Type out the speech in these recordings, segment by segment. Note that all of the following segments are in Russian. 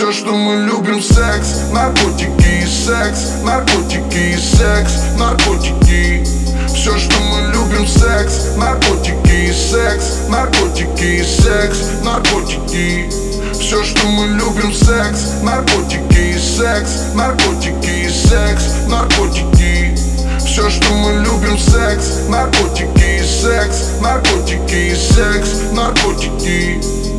Все, что мы любим, секс, наркотики и секс, наркотики и секс, наркотики. Все, что мы любим, секс, наркотики и секс, наркотики и секс, наркотики. Все, что мы любим, секс, наркотики и секс, наркотики и секс, наркотики. Все, что мы любим, секс, наркотики и секс, наркотики и секс, наркотики.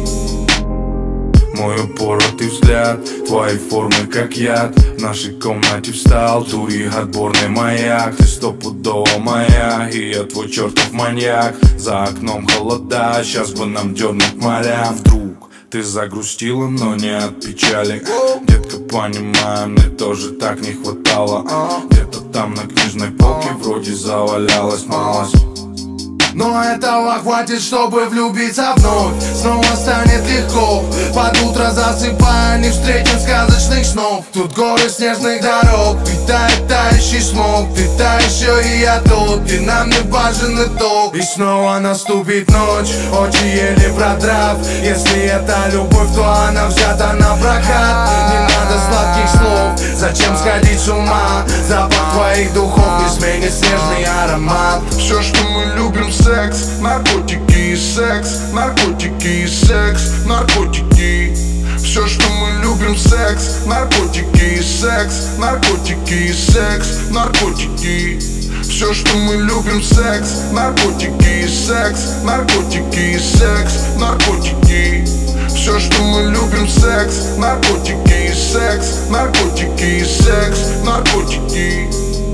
Мой упоротый взгляд, твои формы как яд. В нашей комнате встал дури отборный маяк. Ты стопудово моя, и я твой чертов маньяк. За окном холода, сейчас бы нам дернуть морям. Вдруг ты загрустила, но не от печали. Детка, понимаю, мне тоже так не хватало. Где-то там на книжной полке вроде завалялась малость. Но этого хватит, чтобы влюбиться вновь. Снова станет легко. Под утро засыпая, не встретим сказочных снов. Тут горы снежных дорог, питает тающий смог. Ты та еще и я тот, где нам не важен итог. И снова наступит ночь, очи еле продрав. Если это любовь, то она взята на прокат. Не надо сладких слов, зачем сходить с ума? Запах твоих духов не сменит снежный аромат. Все, что мы любим, секс, наркотики и секс, наркотики и секс, наркотики. Все, что мы любим, секс, наркотики и секс, наркотики и секс, наркотики. Все, что мы любим, секс, наркотики и секс, наркотики и секс, наркотики. Все, что мы любим, секс, наркотики и секс, наркотики и секс, наркотики.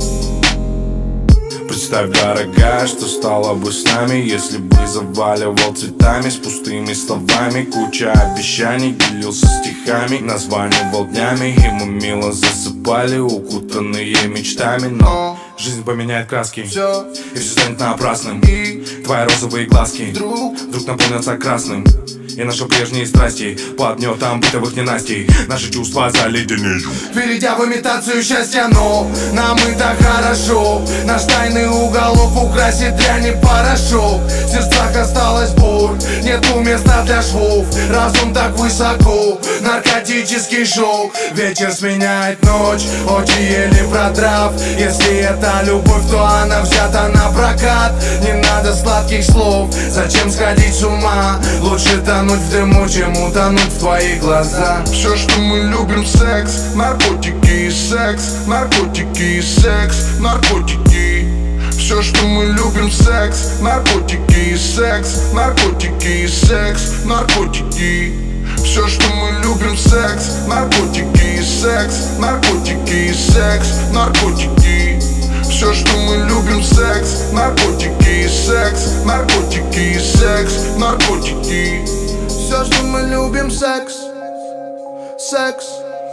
Представь, дорогая, что стало бы с нами, если бы заваливал цветами с пустыми словами. Куча обещаний, делился стихами, названивал днями, и мы мило засыпали, укутанные мечтами. Но жизнь поменяет краски, и все станет напрасным. Твои розовые глазки вдруг наполнятся красным. И наши прежние страсти под гнетом бытовых ненастий наши чувства заледенеют. Перейдя в имитацию счастья, но нам и так хорошо. Наш тайный уголок украсит дрянь и порошок. В сердцах осталась боль, нету места для швов. Разум так высоко, наркотический шок. Вечер сменяет ночь, очи еле продрав. Если это любовь, то она взята на прокат. Не надо сладких слов, зачем сходить с ума? Лучше тонуть в дыму, чем утонуть в твоих глазах. Все, что мы любим, секс, наркотики и секс, наркотики и секс, наркотики. Все, что мы любим, секс, наркотики и секс, наркотики и секс, наркотики. Все, что мы любим, секс, наркотики и секс, наркотики и секс, наркотики. Все, что мы любим, секс, наркотики и секс, наркотики и секс, наркотики. Все, что мы любим, секс, секс,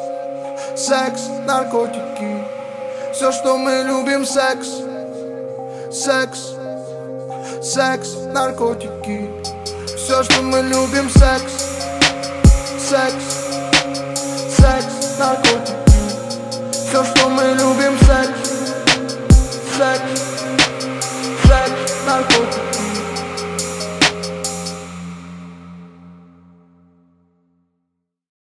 секс, наркотики. Все, что мы любим, секс, секс, секс, наркотики. Все, что мы любим, секс, секс, секс, наркотики. Все, что мы любим, секс, секс.